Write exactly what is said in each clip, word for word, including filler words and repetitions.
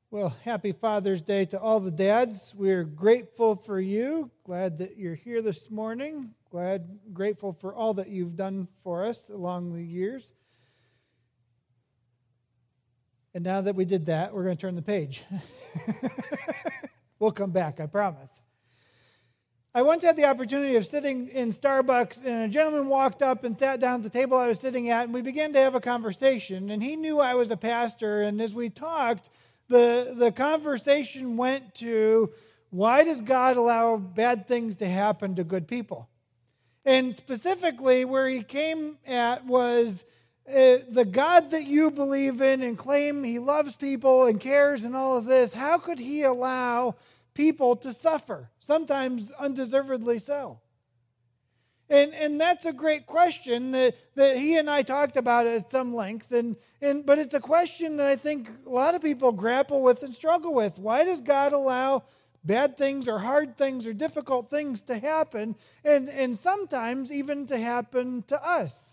Well, happy Father's Day to all the dads. We're grateful for you. Glad that you're here this morning. Glad, grateful for all that you've done for us along the years. And now that we did that, we're going to turn the page. We'll come back, I promise. I once had the opportunity of sitting in Starbucks, and a gentleman walked up and sat down at the table I was sitting at, and we began to have a conversation. And he knew I was a pastor, and as we talked, The, the conversation went to, why does God allow bad things to happen to good people? And specifically, where he came at was uh, the God that you believe in and claim he loves people and cares and all of this, how could he allow people to suffer, sometimes undeservedly so? And and that's a great question that, that he and I talked about at some length. And, and but it's a question that I think a lot of people grapple with and struggle with. Why does God allow bad things or hard things or difficult things to happen, and, and sometimes even to happen to us?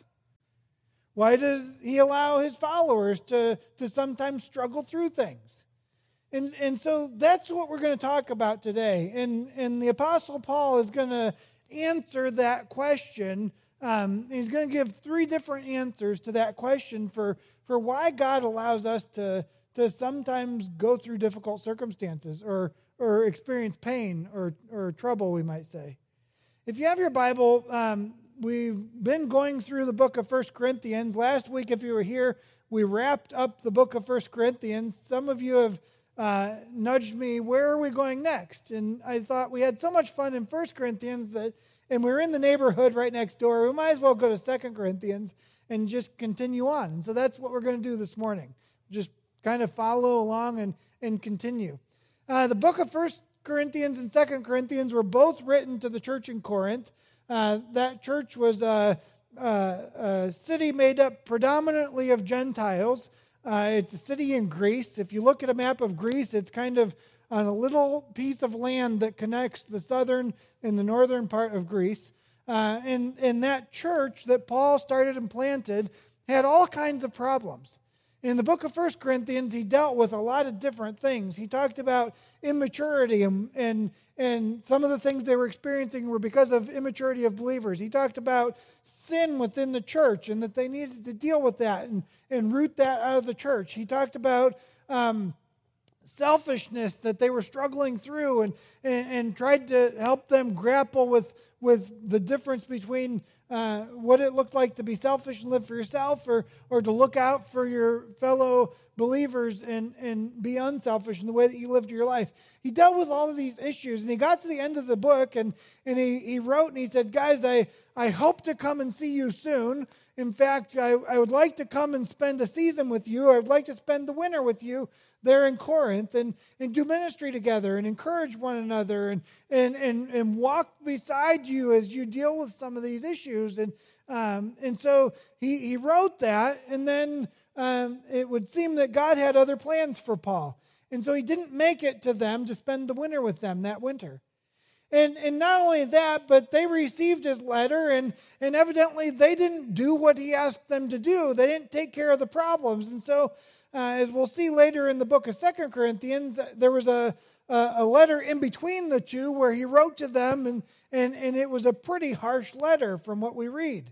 Why does he allow his followers to, to sometimes struggle through things? And, and so that's what we're going to talk about today. And, and the Apostle Paul is going to answer that question. Um, he's going to give three different answers to that question for, for why God allows us to, to sometimes go through difficult circumstances or, or experience pain or, or trouble, we might say. If you have your Bible, um, we've been going through the book of First Corinthians. Last week, if you were here, we wrapped up the book of First Corinthians. Some of you have Uh, nudged me, where are we going next? And I thought we had so much fun in First Corinthians that, and we're in the neighborhood right next door, we might as well go to Second Corinthians and just continue on. And so that's what we're going to do this morning. Just kind of follow along and, and continue. Uh, the book of First Corinthians and Second Corinthians were both written to the church in Corinth. Uh, that church was a, a, a city made up predominantly of Gentiles. Uh, it's a city in Greece. If you look at a map of Greece, it's kind of on a little piece of land that connects the southern and the northern part of Greece. Uh, and, and that church that Paul started and planted had all kinds of problems. In the book of First Corinthians, he dealt with a lot of different things. He talked about immaturity, and, and, and some of the things they were experiencing were because of immaturity of believers. He talked about sin within the church and that they needed to deal with that and, and root that out of the church. He talked about um, selfishness that they were struggling through and, and, and tried to help them grapple with, with the difference between Uh, what it looked like to be selfish and live for yourself, or or to look out for your fellow believers and, and be unselfish in the way that you lived your life. He dealt with all of these issues, and he got to the end of the book, and, and he, he wrote, and he said, guys, I, I hope to come and see you soon. In fact, I, I would like to come and spend a season with you. I would like to spend the winter with you there in Corinth and, and do ministry together and encourage one another and, and, and, and walk beside you as you deal with some of these issues. And um, and so he, he wrote that, and then um, it would seem that God had other plans for Paul. And so he didn't make it to them to spend the winter with them that winter. And and not only that, but they received his letter, and, and evidently they didn't do what he asked them to do. They didn't take care of the problems. And so, uh, as we'll see later in the book of Second Corinthians, there was a, a, a letter in between the two where he wrote to them, and, and, and it was a pretty harsh letter from what we read.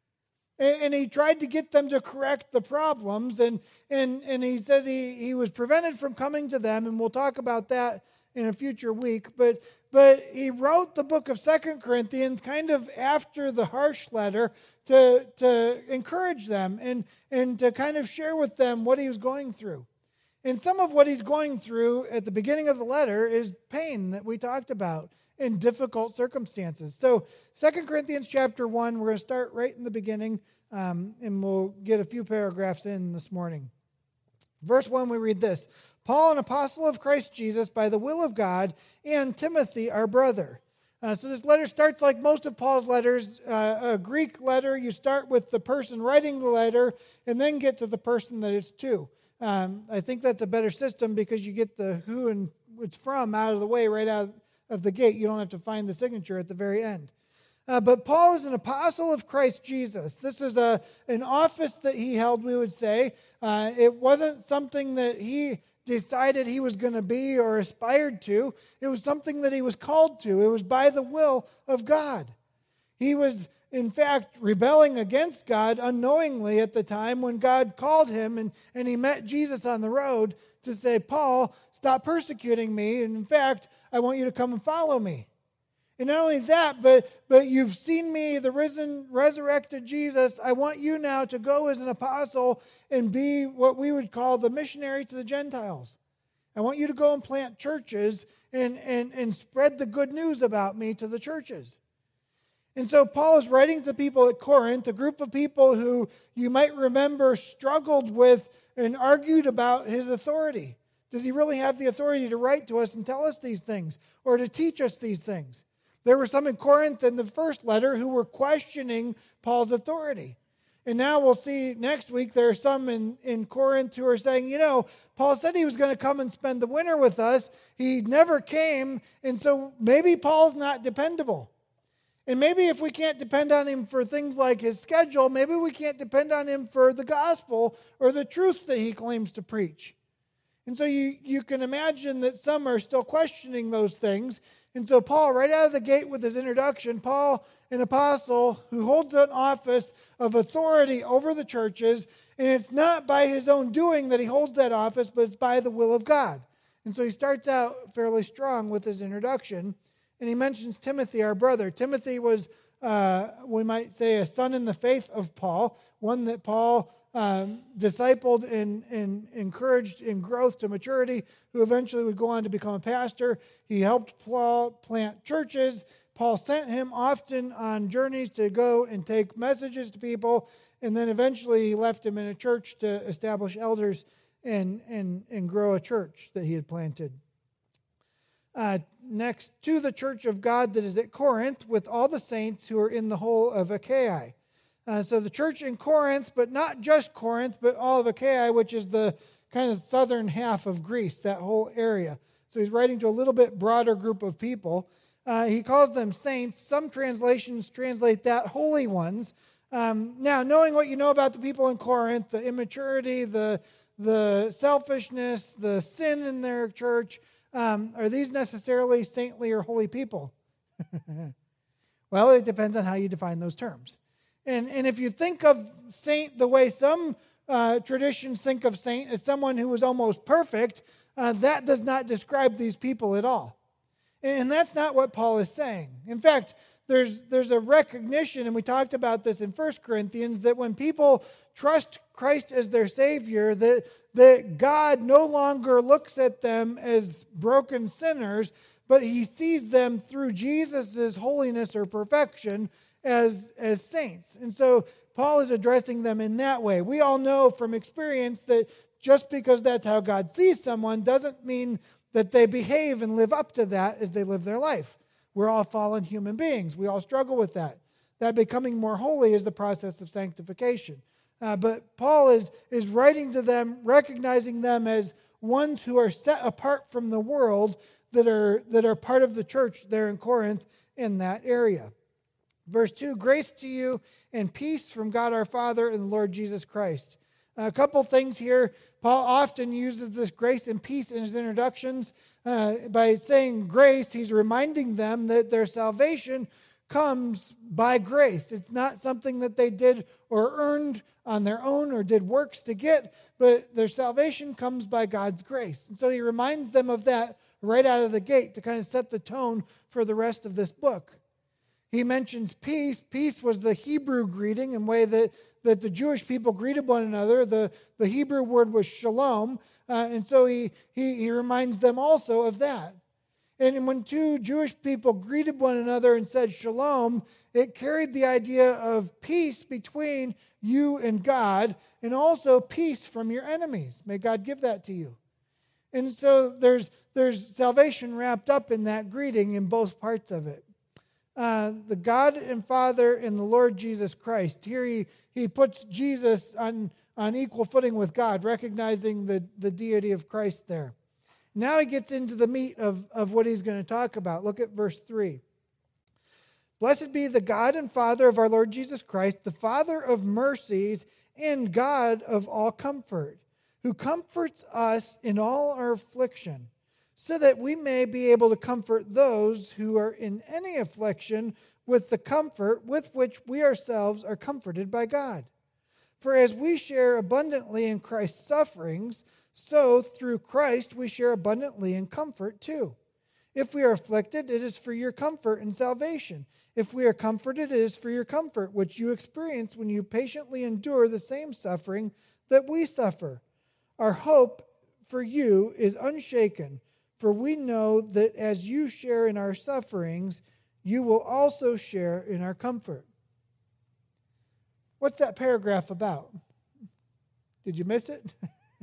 And, and he tried to get them to correct the problems, and, and, and he says he, he was prevented from coming to them, and we'll talk about that in a future week. But but he wrote the book of Second Corinthians kind of after the harsh letter to, to encourage them and, and to kind of share with them what he was going through. And some of what he's going through at the beginning of the letter is pain that we talked about in difficult circumstances. So Second Corinthians chapter one, we're going to start right in the beginning, um, and we'll get a few paragraphs in this morning. Verse one, we read this: Paul, an apostle of Christ Jesus, by the will of God, and Timothy, our brother. Uh, so this letter starts like most of Paul's letters, uh, a Greek letter. You start with the person writing the letter and then get to the person that it's to. Um, I think that's a better system because you get the who and it's from out of the way right out of the gate. You don't have to find the signature at the very end. Uh, but Paul is an apostle of Christ Jesus. This is a an office that he held, we would say. Uh, it wasn't something that he decided he was going to be or aspired to. It was something that he was called to. It was by the will of God. He was, in fact, rebelling against God unknowingly at the time when God called him and, and he met Jesus on the road to say, Paul, stop persecuting me. And in fact, I want you to come and follow me. And not only that, but, but you've seen me, the risen, resurrected Jesus. I want you now to go as an apostle and be what we would call the missionary to the Gentiles. I want you to go and plant churches and, and, and spread the good news about me to the churches. And so Paul is writing to people at Corinth, a group of people who you might remember struggled with and argued about his authority. Does he really have the authority to write to us and tell us these things or to teach us these things? There were some in Corinth in the first letter who were questioning Paul's authority. And now we'll see next week there are some in, in Corinth who are saying, you know, Paul said he was going to come and spend the winter with us. He never came, and so maybe Paul's not dependable. And maybe if we can't depend on him for things like his schedule, maybe we can't depend on him for the gospel or the truth that he claims to preach. And so you, you can imagine that some are still questioning those things. And so Paul, right out of the gate with his introduction, Paul, an apostle who holds an office of authority over the churches, and it's not by his own doing that he holds that office, but it's by the will of God. And so he starts out fairly strong with his introduction, and he mentions Timothy, our brother. Timothy was, uh, we might say, a son in the faith of Paul, one that Paul Um, discipled and, and encouraged in growth to maturity, who eventually would go on to become a pastor. He helped Paul plant churches. Paul sent him often on journeys to go and take messages to people, and then eventually he left him in a church to establish elders and, and, and grow a church that he had planted. Uh, next, to the church of God that is at Corinth, with all the saints who are in the whole of Achaia. Uh, so the church in Corinth, but not just Corinth, but all of Achaia, which is the kind of southern half of Greece, that whole area. So he's writing to a little bit broader group of people. Uh, he calls them saints. Some translations translate that holy ones. Um, now, knowing what you know about the people in Corinth, the immaturity, the, the selfishness, the sin in their church, um, are these necessarily saintly or holy people? Well, it depends on how you define those terms. And, and if you think of saint the way some uh, traditions think of saint as someone who was almost perfect, uh, that does not describe these people at all. And that's not what Paul is saying. In fact, there's, there's a recognition, and we talked about this in First Corinthians, that when people trust Christ as their Savior, that, that God no longer looks at them as broken sinners, but he sees them through Jesus' holiness or perfection as, as saints. And so Paul is addressing them in that way. We all know from experience that just because that's how God sees someone doesn't mean that they behave and live up to that as they live their life. We're all fallen human beings. We all struggle with that. That becoming more holy is the process of sanctification. Uh, but Paul is, is writing to them, recognizing them as ones who are set apart from the world, that are, that are part of the church there in Corinth in that area. Verse two, grace to you and peace from God our Father and the Lord Jesus Christ. A couple things here. Paul often uses this grace and peace in his introductions. Uh, by saying grace, he's reminding them that their salvation comes by grace. It's not something that they did or earned on their own or did works to get, but their salvation comes by God's grace. And so he reminds them of that right out of the gate to kind of set the tone for the rest of this book. He mentions peace. Peace was the Hebrew greeting in a way that, that the Jewish people greeted one another. The, the Hebrew word was shalom. Uh, and so he, he, he reminds them also of that. And when two Jewish people greeted one another and said shalom, it carried the idea of peace between you and God, and also peace from your enemies. May God give that to you. And so there's, there's salvation wrapped up in that greeting in both parts of it. Uh, the God and Father and the Lord Jesus Christ. Here he, he puts Jesus on, on equal footing with God, recognizing the, the deity of Christ there. Now he gets into the meat of, of what he's going to talk about. Look at verse three. Blessed be the God and Father of our Lord Jesus Christ, the Father of mercies and God of all comfort, who comforts us in all our affliction, so that we may be able to comfort those who are in any affliction with the comfort with which we ourselves are comforted by God. For as we share abundantly in Christ's sufferings, so through Christ we share abundantly in comfort too. If we are afflicted, it is for your comfort and salvation. If we are comforted, it is for your comfort, which you experience when you patiently endure the same suffering that we suffer. Our hope for you is unshaken, for we know that as you share in our sufferings, you will also share in our comfort. What's that paragraph about? Did you miss it?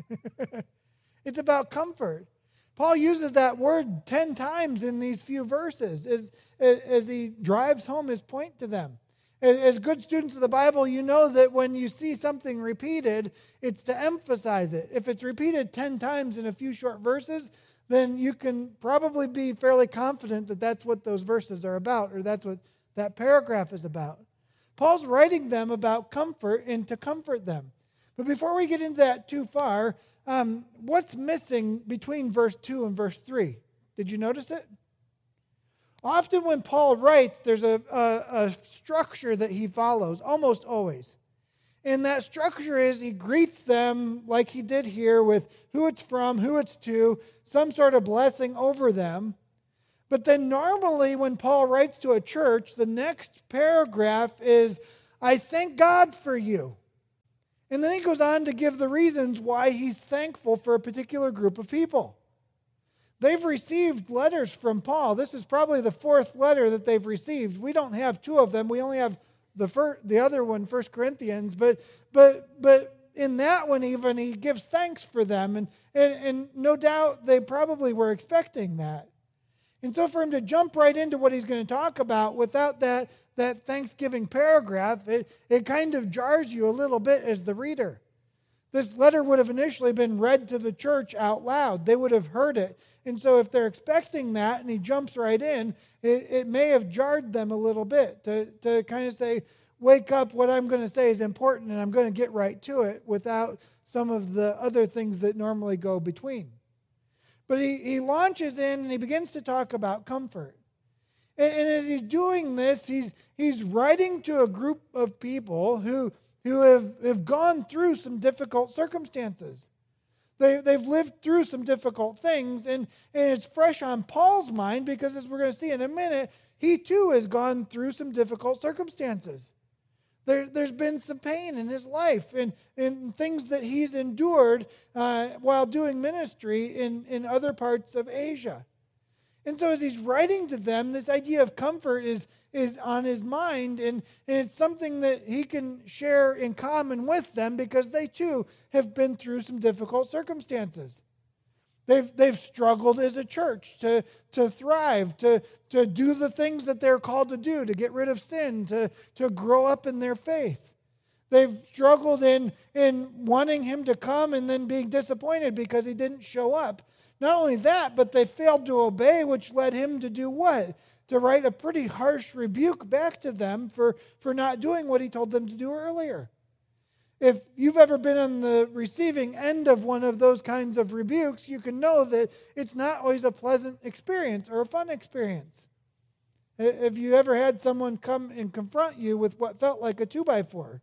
It's about comfort. Paul uses that word ten times in these few verses as, as he drives home his point to them. As good students of the Bible, you know that when you see something repeated, it's to emphasize it. If it's repeated ten times in a few short verses, then you can probably be fairly confident that that's what those verses are about, or that's what that paragraph is about. Paul's writing them about comfort and to comfort them. But before we get into that too far, um, what's missing between verse two and verse three? Did you notice it? Often when Paul writes, there's a, a, a structure that he follows, almost always. And that structure is he greets them like he did here with who it's from, who it's to, some sort of blessing over them. But then normally when Paul writes to a church, the next paragraph is, I thank God for you. And then he goes on to give the reasons why he's thankful for a particular group of people. They've received letters from Paul. This is probably the fourth letter that they've received. We don't have two of them. We only have the first, the other one, First Corinthians. But but but in that one even, he gives thanks for them. And, and, and no doubt they probably were expecting that. And so for him to jump right into what he's going to talk about without that, that Thanksgiving paragraph, it, it kind of jars you a little bit as the reader. This letter would have initially been read to the church out loud. They would have heard it. And so if they're expecting that and he jumps right in, it, it may have jarred them a little bit to, to kind of say, wake up, what I'm going to say is important and I'm going to get right to it without some of the other things that normally go between. But he, he launches in and he begins to talk about comfort. And, and as he's doing this, he's, he's writing to a group of people who, who have, have gone through some difficult circumstances. They, they've lived through some difficult things, and, and it's fresh on Paul's mind because, as we're going to see in a minute, he too has gone through some difficult circumstances. There, there's been some pain in his life and, and things that he's endured uh, while doing ministry in, in other parts of Asia. And so as he's writing to them, this idea of comfort is, is on his mind, and, and it's something that he can share in common with them because they too have been through some difficult circumstances. They've, they've struggled as a church to, to thrive, to, to do the things that they're called to do, to get rid of sin, to, to grow up in their faith. They've struggled in, in wanting him to come and then being disappointed because he didn't show up. Not only that, but they failed to obey, which led him to do what? To write a pretty harsh rebuke back to them for, for not doing what he told them to do earlier. If you've ever been on the receiving end of one of those kinds of rebukes, you can know that it's not always a pleasant experience or a fun experience. Have you ever had someone come and confront you with what felt like a two by four?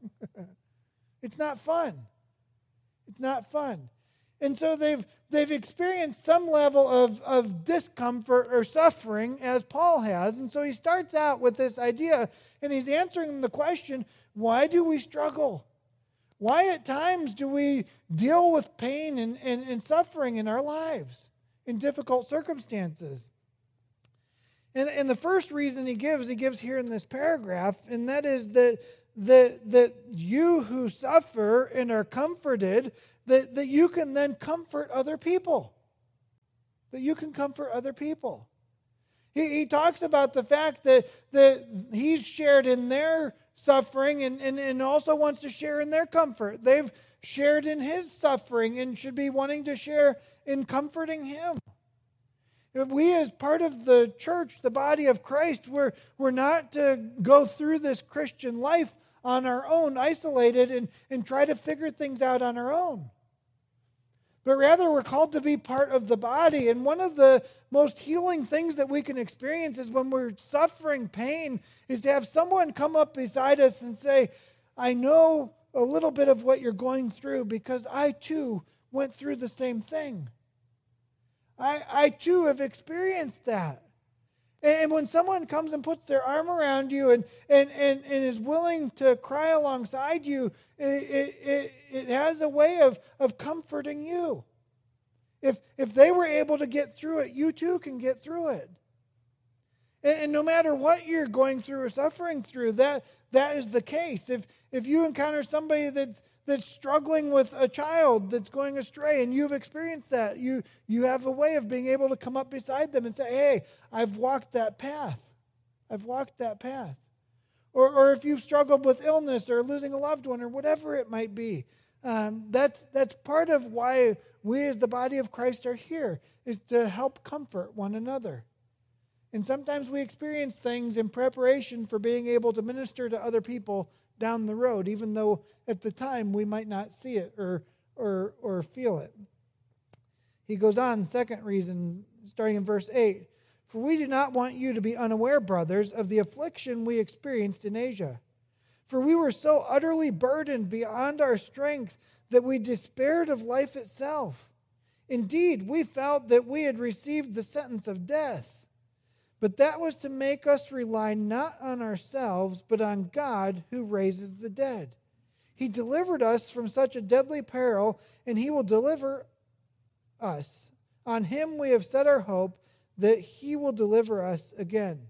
It's not fun. It's not fun. And so they've they've experienced some level of, of discomfort or suffering, as Paul has. And so he starts out with this idea, and he's answering the question, why do we struggle? Why at times do we deal with pain and, and, and suffering in our lives, in difficult circumstances? And, and the first reason he gives, he gives here in this paragraph, and that is that, that, that you who suffer and are comforted, that, that you can then comfort other people. That you can comfort other people. He, he talks about the fact that, that he's shared in their suffering and, and, and also wants to share in their comfort. They've shared in his suffering and should be wanting to share in comforting him. If we as part of the church, the body of Christ, we're, we're not to go through this Christian life on our own, isolated, and, and try to figure things out on our own. but rather we're called to be part of the body. And one of the most healing things that we can experience is when we're suffering pain, is to have someone come up beside us and say, I know a little bit of what you're going through because I too went through the same thing. I, I too have experienced that. And when someone comes and puts their arm around you and, and, and, and is willing to cry alongside you, it, it, it, it has a way of, of comforting you. If, if they were able to get through it, you too can get through it. And, and no matter what you're going through or suffering through, that, that is the case. If, if you encounter somebody that's that's struggling with a child that's going astray, and you've experienced that, you, you have a way of being able to come up beside them and say, hey, I've walked that path. I've walked that path. Or, or if you've struggled with illness or losing a loved one or whatever it might be, um, that's, that's part of why we as the body of Christ are here, is to help comfort one another. And sometimes we experience things in preparation for being able to minister to other people down the road, even though at the time we might not see it or or or feel it. He goes on, second reason, starting in verse eight. For we do not want you to be unaware, brothers, of the affliction we experienced in Asia. For we were so utterly burdened beyond our strength that we despaired of life itself. Indeed, we felt that we had received the sentence of death. But that was to make us rely not on ourselves, but on God who raises the dead. He delivered us from such a deadly peril, and He will deliver us. On Him we have set our hope that He will deliver us again.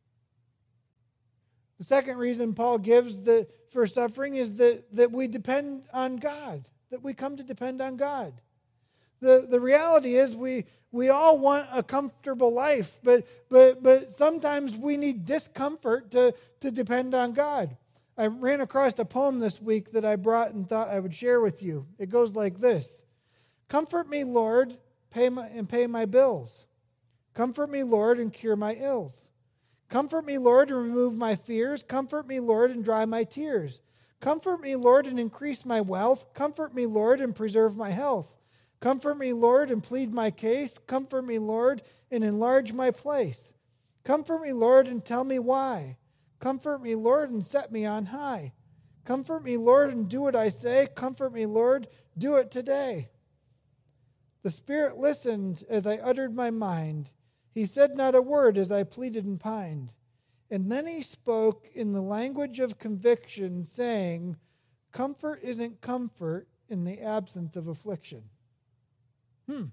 The second reason Paul gives the, for suffering is that, that we depend on God, that we come to depend on God. The, the reality is we, we all want a comfortable life, but, but, but sometimes we need discomfort to, to depend on God. I ran across a poem this week that I brought and thought I would share with you. It goes like this. Comfort me, Lord, pay my, and pay my bills. Comfort me, Lord, and cure my ills. Comfort me, Lord, and remove my fears. Comfort me, Lord, and dry my tears. Comfort me, Lord, and increase my wealth. Comfort me, Lord, and preserve my health. Comfort me, Lord, and plead my case. Comfort me, Lord, and enlarge my place. Comfort me, Lord, and tell me why. Comfort me, Lord, and set me on high. Comfort me, Lord, and do what I say. Comfort me, Lord, do it today. The Spirit listened as I uttered my mind. He said not a word as I pleaded and pined. And then He spoke in the language of conviction, saying, comfort isn't comfort in the absence of affliction. Hmm.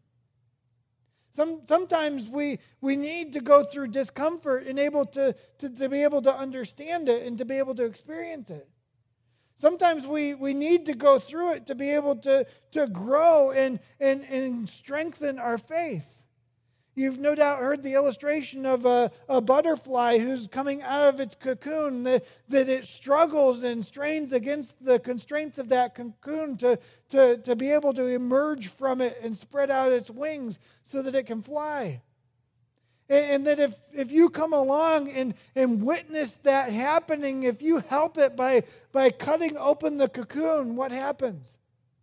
Some, sometimes we, we need to go through discomfort and able to, to, to be able to understand it and to be able to experience it. Sometimes we, we need to go through it to be able to, to grow and, and, and strengthen our faith. You've no doubt heard the illustration of a, a butterfly who's coming out of its cocoon, that, that it struggles and strains against the constraints of that cocoon to, to, to be able to emerge from it and spread out its wings so that it can fly. And, and that if, if you come along and, and witness that happening, if you help it by, by cutting open the cocoon, what happens?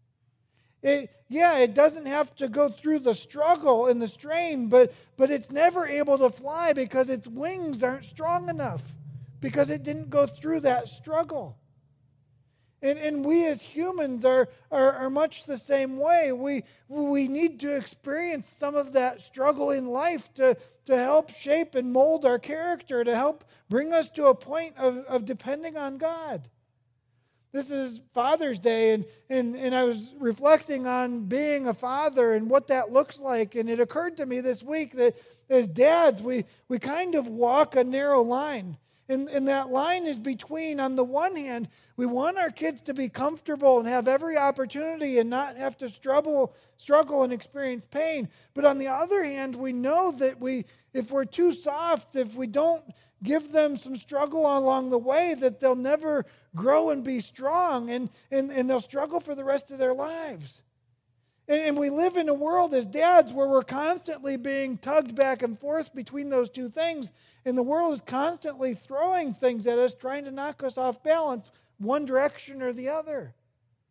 It, yeah, it doesn't have to go through the struggle and the strain, but, but it's never able to fly because its wings aren't strong enough, because it didn't go through that struggle. And, and we as humans are, are, are much the same way. We, we need to experience some of that struggle in life to, to help shape and mold our character, to help bring us to a point of, of depending on God. This is Father's Day, and, and, and I was reflecting on being a father and what that looks like. And it occurred to me this week that as dads, we, we kind of walk a narrow line. And, and that line is between, on the one hand, we want our kids to be comfortable and have every opportunity and not have to struggle, struggle and experience pain. But on the other hand, we know that we, if we're too soft, if we don't give them some struggle along the way, that they'll never grow and be strong, and, and, and they'll struggle for the rest of their lives. And, and we live in a world as dads where we're constantly being tugged back and forth between those two things, and the world is constantly throwing things at us, trying to knock us off balance one direction or the other.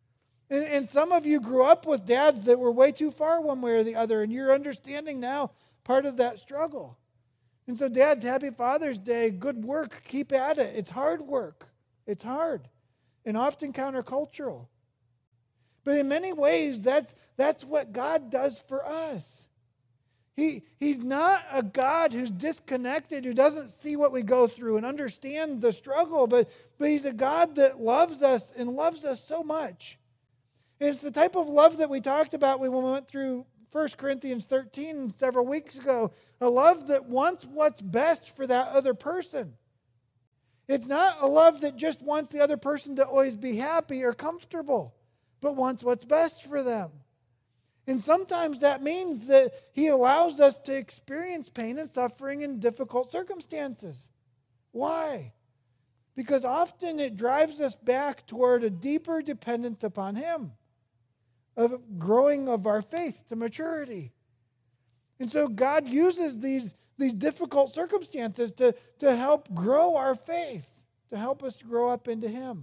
And, and some of you grew up with dads that were way too far one way or the other, and you're understanding now part of that struggle. And so dads, happy Father's Day. Good work. Keep at it. It's hard work. It's hard and often countercultural. But in many ways, that's, that's what God does for us. He, he's not a God who's disconnected, who doesn't see what we go through and understand the struggle, but, but he's a God that loves us and loves us so much. And it's the type of love that we talked about when we went through First Corinthians thirteen several weeks ago, a love that wants what's best for that other person. It's not a love that just wants the other person to always be happy or comfortable, but wants what's best for them. And sometimes that means that he allows us to experience pain and suffering in difficult circumstances. Why? Because often it drives us back toward a deeper dependence upon him, of growing of our faith to maturity. And so God uses these, these difficult circumstances to, to help grow our faith, to help us to grow up into him.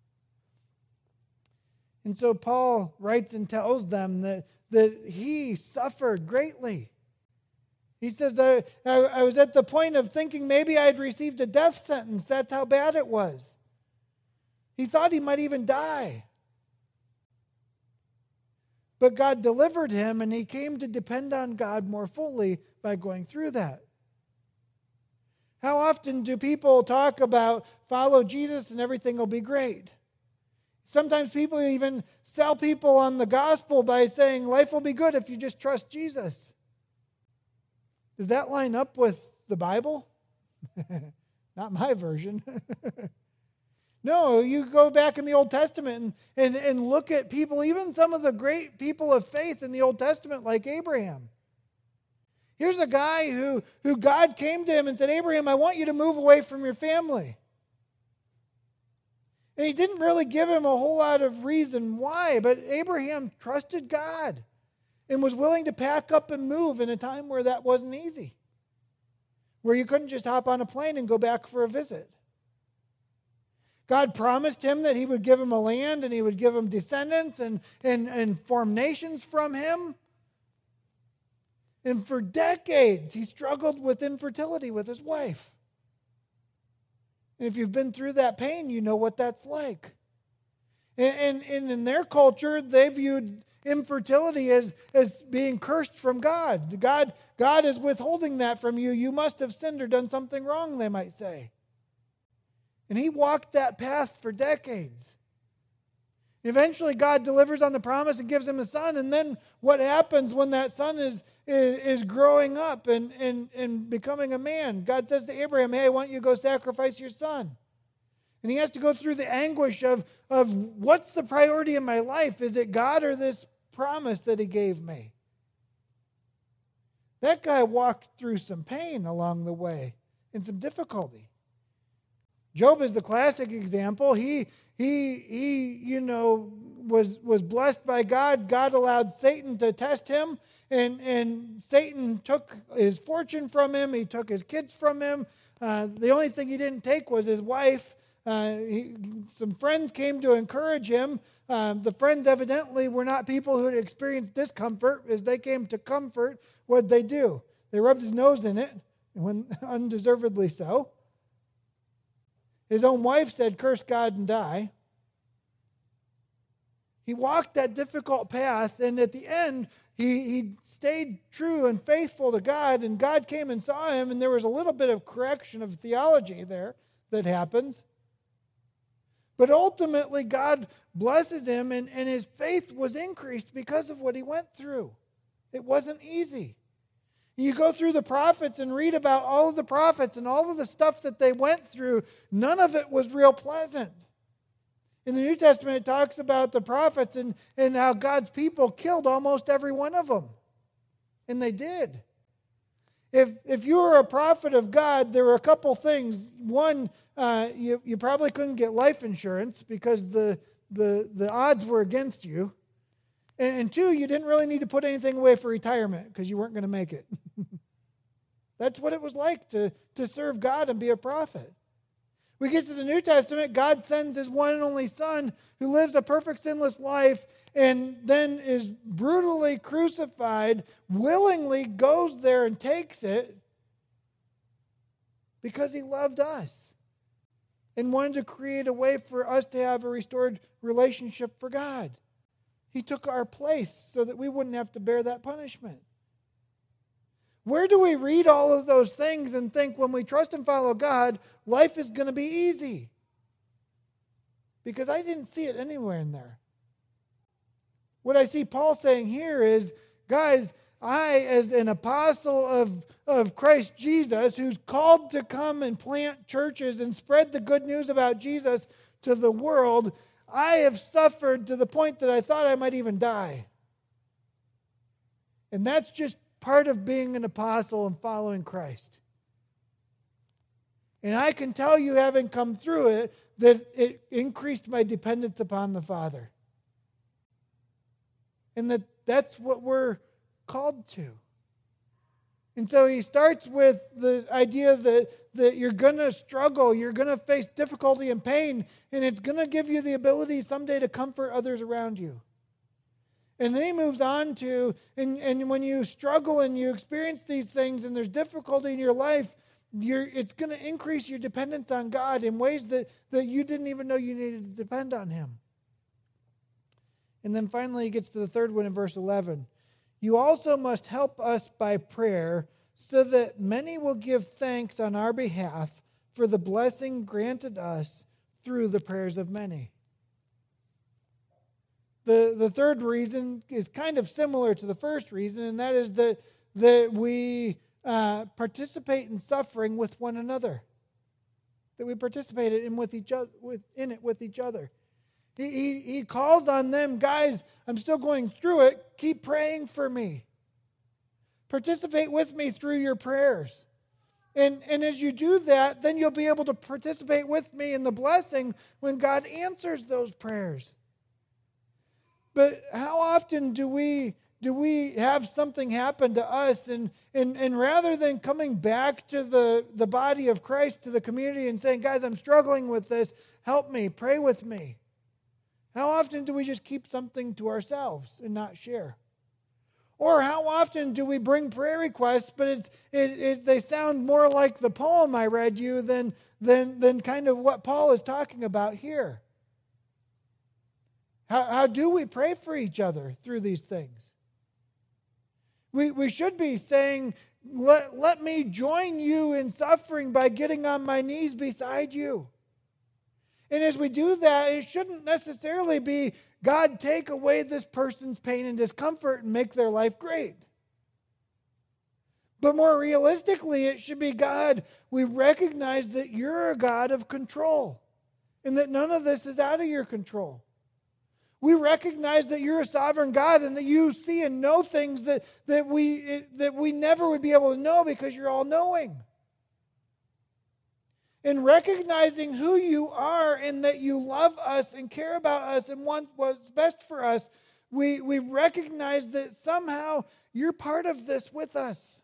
And so Paul writes and tells them that, that he suffered greatly. He says, I, I, I was at the point of thinking maybe I had received a death sentence. That's how bad it was. He thought he might even die. But God delivered him, and he came to depend on God more fully by going through that. How often do people talk about follow Jesus and everything will be great? Sometimes people even sell people on the gospel by saying life will be good if you just trust Jesus. Does that line up with the Bible? Not my version. No, you go back in the Old Testament and, and, and look at people, even some of the great people of faith in the Old Testament, like Abraham. Here's a guy who, who God came to him and said, Abraham, I want you to move away from your family. And he didn't really give him a whole lot of reason why, but Abraham trusted God and was willing to pack up and move in a time where that wasn't easy, where you couldn't just hop on a plane and go back for a visit. God promised him that he would give him a land and he would give him descendants and, and, and form nations from him. And for decades, he struggled with infertility with his wife. And if you've been through that pain, you know what that's like. And, and, and in their culture, they viewed infertility as, as being cursed from God. God. God is withholding that from you. You must have sinned or done something wrong, they might say. And he walked that path for decades. Eventually, God delivers on the promise and gives him a son. And then what happens when that son is, is, is growing up and, and, and becoming a man? God says to Abraham, hey, I want you to go sacrifice your son. And he has to go through the anguish of, of what's the priority in my life? Is it God or this promise that he gave me? That guy walked through some pain along the way and some difficulty. Job is the classic example. He, he, he, you know, was, was blessed by God. God allowed Satan to test him, and, and Satan took his fortune from him. He took his kids from him. Uh, the only thing he didn't take was his wife. Uh, he, some friends came to encourage him. Uh, the friends evidently were not people who had experienced discomfort. As they came to comfort, what'd they do? They rubbed his nose in it, when undeservedly so. His own wife said, curse God and die. He walked that difficult path, and at the end, he, he stayed true and faithful to God, and God came and saw him, and there was a little bit of correction of theology there that happens. But ultimately, God blesses him, and, and his faith was increased because of what he went through. It wasn't easy. You go through the prophets and read about all of the prophets and all of the stuff that they went through. None of it was real pleasant. In the New Testament, it talks about the prophets and, and how God's people killed almost every one of them. And they did. If, if you were a prophet of God, there were a couple things. One, uh, you, you probably couldn't get life insurance because the, the, the odds were against you. And, and two, you didn't really need to put anything away for retirement because you weren't going to make it. That's what it was like to, to serve God and be a prophet. We get to the New Testament, God sends his one and only Son who lives a perfect sinless life and then is brutally crucified, willingly goes there and takes it because he loved us and wanted to create a way for us to have a restored relationship for God. He took our place so that we wouldn't have to bear that punishment. Where do we read all of those things and think when we trust and follow God, life is going to be easy? Because I didn't see it anywhere in there. What I see Paul saying here is, guys, I, as an apostle of, of Christ Jesus, who's called to come and plant churches and spread the good news about Jesus to the world, I have suffered to the point that I thought I might even die. And that's just part of being an apostle and following Christ. And I can tell you, having come through it, that it increased my dependence upon the Father. And that that's what we're called to. And so he starts with the idea that, that you're going to struggle, you're going to face difficulty and pain, and it's going to give you the ability someday to comfort others around you. And then he moves on to, and, and when you struggle and you experience these things and there's difficulty in your life, you're, it's going to increase your dependence on God in ways that, that you didn't even know you needed to depend on him. And then finally he gets to the third one in verse eleven. You also must help us by prayer so that many will give thanks on our behalf for the blessing granted us through the prayers of many. The, the third reason is kind of similar to the first reason, and that is that, that we uh, participate in suffering with one another. That we participate in, with each other, with, in it with each other. He, he, he calls on them, guys, I'm still going through it. Keep praying for me. Participate with me through your prayers. And, and as you do that, then you'll be able to participate with me in the blessing when God answers those prayers. But how often do we do we have something happen to us and, and, and rather than coming back to the, the body of Christ, to the community and saying, guys, I'm struggling with this, help me, pray with me. How often do we just keep something to ourselves and not share? Or how often do we bring prayer requests, but it's it, it, they sound more like the poem I read you than, than, than kind of what Paul is talking about here? How, how do we pray for each other through these things? We, we should be saying, let, let me join you in suffering by getting on my knees beside you. And as we do that, it shouldn't necessarily be, God, take away this person's pain and discomfort and make their life great. But more realistically, it should be, God, we recognize that you're a God of control and that none of this is out of your control. We recognize that you're a sovereign God and that you see and know things that, that, we, that we never would be able to know because you're all-knowing. And recognizing who you are and that you love us and care about us and want what's best for us, we, we recognize that somehow you're part of this with us.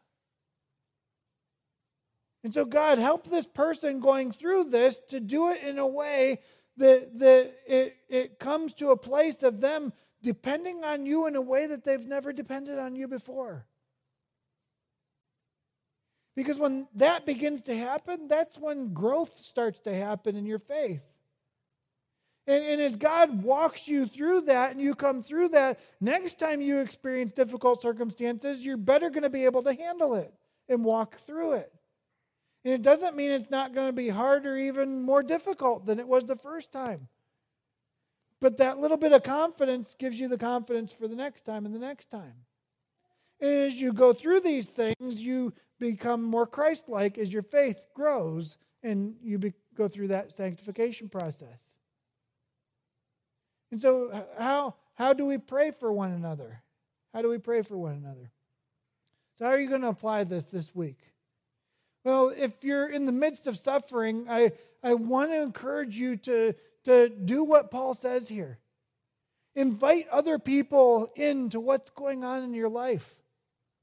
And so, God, help this person going through this to do it in a way that, that it, it comes to a place of them depending on you in a way that they've never depended on you before. Because when that begins to happen, that's when growth starts to happen in your faith. And, and as God walks you through that and you come through that, next time you experience difficult circumstances, you're better going to be able to handle it and walk through it. And it doesn't mean it's not going to be hard or even more difficult than it was the first time. But that little bit of confidence gives you the confidence for the next time and the next time. And as you go through these things, you become more Christ-like as your faith grows and you be, go through that sanctification process. And so how, how do we pray for one another? How do we pray for one another? So how are you going to apply this this week? Well, if you're in the midst of suffering, I, I want to encourage you to, to do what Paul says here. Invite other people into what's going on in your life.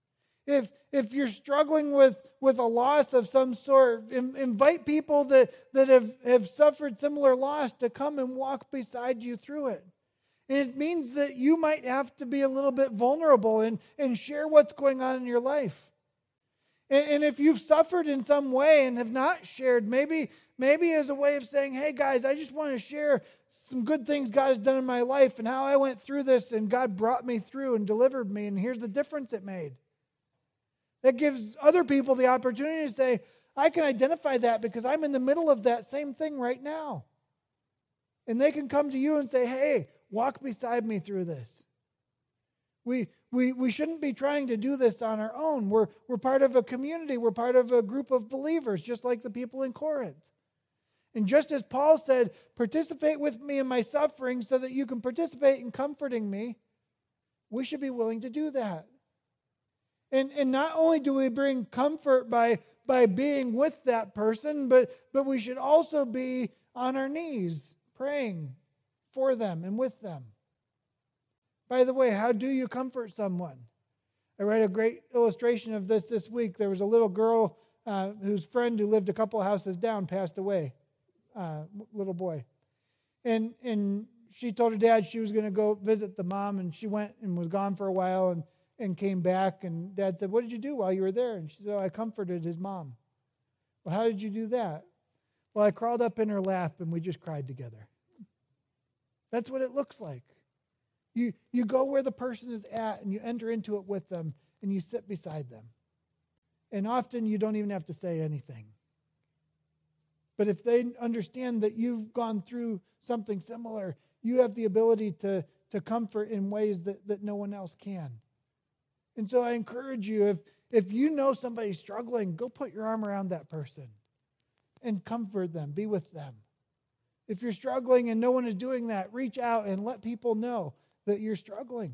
if if you're struggling with, with a loss of some sort, in, invite people that, that have, have suffered similar loss to come and walk beside you through it. And it means that you might have to be a little bit vulnerable and, and share what's going on in your life. And, and if you've suffered in some way and have not shared, maybe, maybe as a way of saying, hey guys, I just want to share some good things God has done in my life and how I went through this and God brought me through and delivered me, and here's the difference it made. That gives other people the opportunity to say, I can identify that because I'm in the middle of that same thing right now. And they can come to you and say, hey, walk beside me through this. We, we, we shouldn't be trying to do this on our own. We're, we're part of a community. We're part of a group of believers, just like the people in Corinth. And just as Paul said, participate with me in my suffering so that you can participate in comforting me, we should be willing to do that. And, and not only do we bring comfort by, by being with that person, but, but we should also be on our knees praying for them and with them. By the way, how do you comfort someone? I read a great illustration of this this week. There was a little girl uh, whose friend who lived a couple houses down passed away, uh, little boy. And, and she told her dad she was going to go visit the mom, and she went and was gone for a while, and and came back, and Dad said, what did you do while you were there? And she said, oh, I comforted his mom. Well, how did you do that? Well, I crawled up in her lap, and we just cried together. That's what it looks like. You, you go where the person is at, and you enter into it with them, and you sit beside them. And often you don't even have to say anything. But if they understand that you've gone through something similar, you have the ability to, to comfort in ways that, that no one else can. And so I encourage you, if, if you know somebody's struggling, go put your arm around that person and comfort them, be with them. If you're struggling and no one is doing that, reach out and let people know that you're struggling.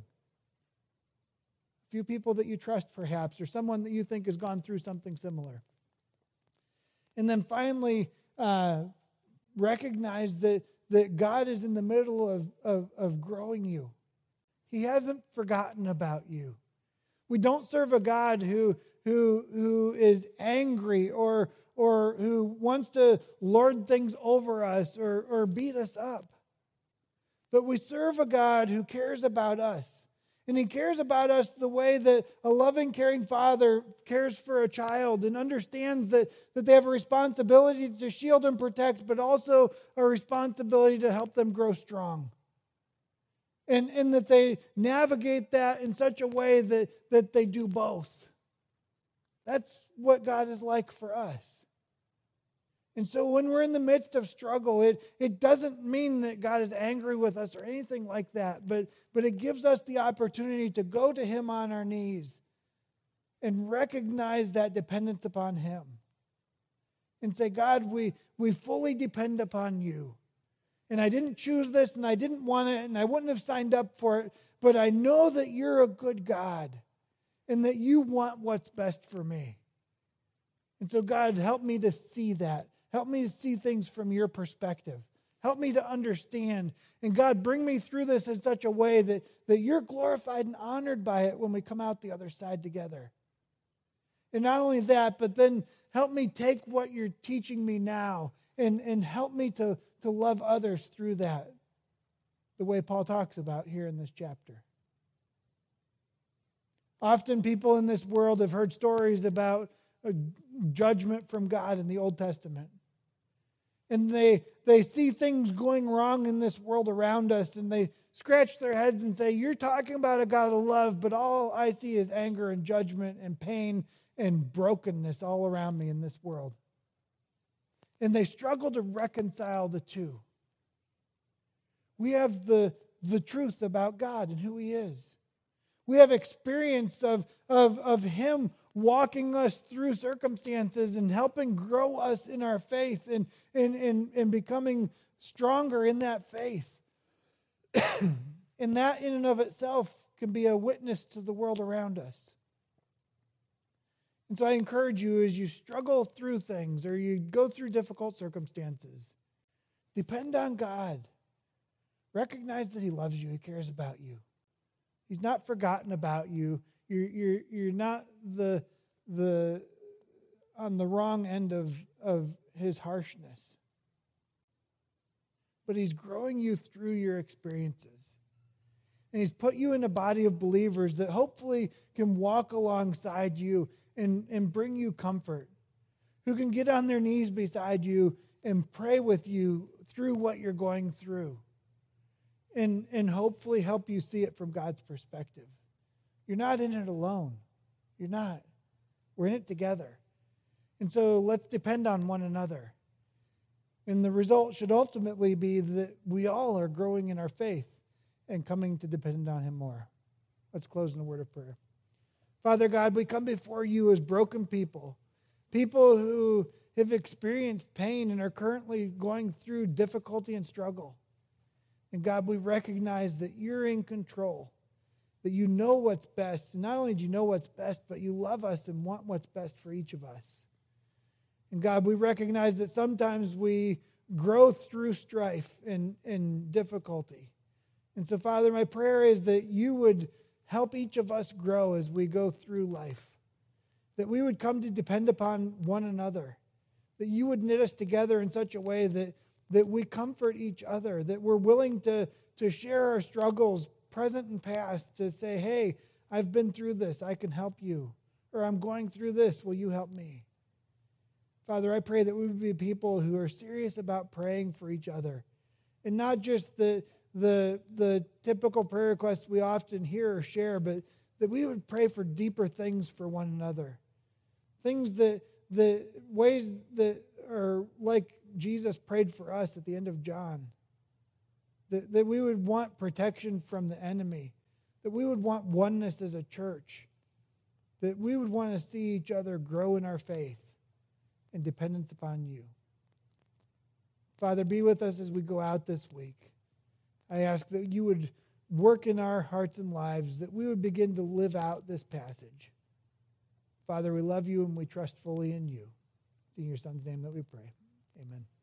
A few people that you trust perhaps, or someone that you think has gone through something similar. And then finally, uh, recognize that, that God is in the middle of, of, of growing you. He hasn't forgotten about you. We don't serve a God who, who, who is angry or, or who wants to lord things over us or, or beat us up. But we serve a God who cares about us. And He cares about us the way that a loving, caring father cares for a child and understands that, that they have a responsibility to shield and protect, but also a responsibility to help them grow strong. And, and that they navigate that in such a way that, that they do both. That's what God is like for us. And so when we're in the midst of struggle, it, it doesn't mean that God is angry with us or anything like that, but, but it gives us the opportunity to go to Him on our knees and recognize that dependence upon Him. And say, God, we, we fully depend upon You. And I didn't choose this, and I didn't want it, and I wouldn't have signed up for it, but I know that You're a good God and that You want what's best for me. And so, God, help me to see that. Help me to see things from Your perspective. Help me to understand. And God, bring me through this in such a way that, that You're glorified and honored by it when we come out the other side together. And not only that, but then help me take what You're teaching me now and, and help me to, to love others through that, the way Paul talks about here in this chapter. Often people in this world have heard stories about a judgment from God in the Old Testament. And they, they see things going wrong in this world around us, and they scratch their heads and say, you're talking about a God of love, but all I see is anger and judgment and pain and brokenness all around me in this world. And they struggle to reconcile the two. We have the, the truth about God and who He is. We have experience of, of, of Him walking us through circumstances and helping grow us in our faith and, and, and, and becoming stronger in that faith. And that in and of itself can be a witness to the world around us. And so I encourage you, as you struggle through things or you go through difficult circumstances, depend on God. Recognize that He loves you. He cares about you. He's not forgotten about you. You're, you're, you're not the, the, on the wrong end of, of his harshness. But he's growing you through your experiences. And he's put you in a body of believers that hopefully can walk alongside you and, and bring you comfort, who can get on their knees beside you and pray with you through what you're going through, and, and hopefully help you see it from God's perspective. You're not in it alone. You're not. We're in it together. And so let's depend on one another. And the result should ultimately be that we all are growing in our faith and coming to depend on him more. Let's close in a word of prayer. Father God, we come before you as broken people, people who have experienced pain and are currently going through difficulty and struggle. And God, we recognize that you're in control, that you know what's best. And not only do you know what's best, but you love us and want what's best for each of us. And God, we recognize that sometimes we grow through strife and, and difficulty. And so, Father, my prayer is that you would help each of us grow as we go through life, that we would come to depend upon one another, that you would knit us together in such a way that, that we comfort each other, that we're willing to, to share our struggles, present and past, to say, hey, I've been through this, I can help you. Or I'm going through this, will you help me? Father, I pray that we would be people who are serious about praying for each other, and not just the, the, the typical prayer requests we often hear or share, but that we would pray for deeper things for one another. Things that, the ways that are like Jesus prayed for us at the end of John. That, that we would want protection from the enemy. That we would want oneness as a church. That we would want to see each other grow in our faith and dependence upon you. Father, be with us as we go out this week. I ask that you would work in our hearts and lives, that we would begin to live out this passage. Father, we love you and we trust fully in you. It's in your Son's name that we pray. Amen.